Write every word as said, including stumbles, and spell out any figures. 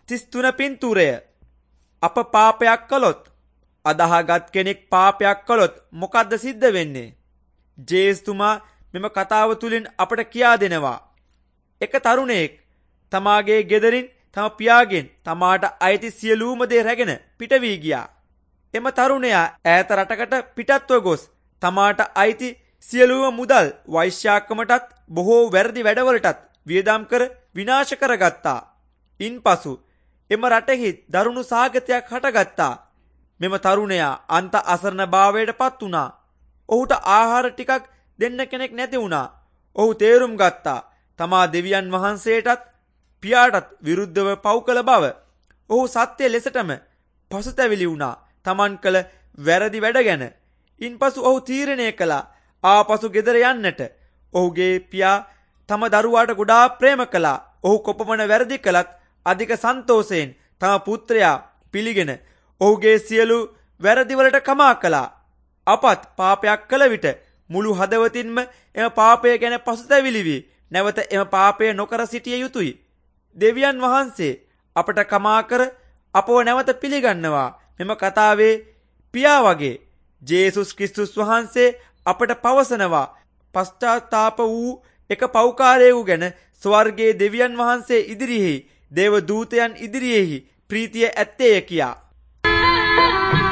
තිස් තුන පින්තූරය. අප පාපයක් කළොත්, අදහගත් කෙනෙක් පාපයක් කළොත් මොකද්ද සිද්ධ වෙන්නේ? ජේස්තුමා මෙම කතාව තුලින් අපට කියා දෙනවා. එක තරුණයෙක් තමාගේ ගෙදරින් තම පියාගෙන් තමාට අයිති සියලුම දේ රැගෙන පිට වී ගියා. එම තරුණයා ඈත රටකට පිටත්ව ගොස් තමාට අයිති සියලුම මුදල් වෛශ්‍යාකමටත් බොහෝ වැරදි වැඩවලටත් වියදම් කර විනාශ කරගත්තා. ඉන්පසු එම රටෙහි දරුණු සාගතයක් හටගත්තා. මෙම තරුණයා අන්ත අසරණ භාවයට පත් වුණා. ඔහුට ආහාර ටිකක් දෙන්න කෙනෙක් නැති වුණා. ඔහු තේරුම් ගත්තා තමා දෙවියන් වහන්සේටත් පියාටත් විරුද්ධව පව් කළ බව. ඔහු සත්‍ය ලෙසටම පසුතැවිලි වුණා තමන් කළ වැරදි වැඩ ගැන. ඉන්පසු ඔහු තීරණය කළා ආපසු ගෙදර යන්නට. ඔහුගේ පියා තම දරුවාට ගොඩාක් ප්‍රේම කළා. ඔහු කොපමණ වැරදි කළත් අධික සන්තෝෂයෙන් තම පුත්‍රයා පිළිගෙන ඔහුගේ සියලු වැරදිවලට කමා කළා. අපත් පාපයක් කළ විට මුළු හදවතින්ම එම පාපය ගැන පසුතැවිලි වී නැවත එම පාපය නොකර සිටිය යුතුය. දෙවියන් වහන්සේ අපට කමා කර අපව නැවත පිළිගන්නවා. මෙම කතාවේ පියා වගේ ජේසුස් ක්‍රිස්තුස් වහන්සේ අපට පවසනවා පශ්චාත්තාප වූ එක පෞකාරයෙකු ගැන ස්වර්ගයේ දෙවියන් වහන්සේ ඉදිරියෙහි දේව දූතයන් ඉදිරියෙහි ප්‍රීතිය ඇත්තේය කියා.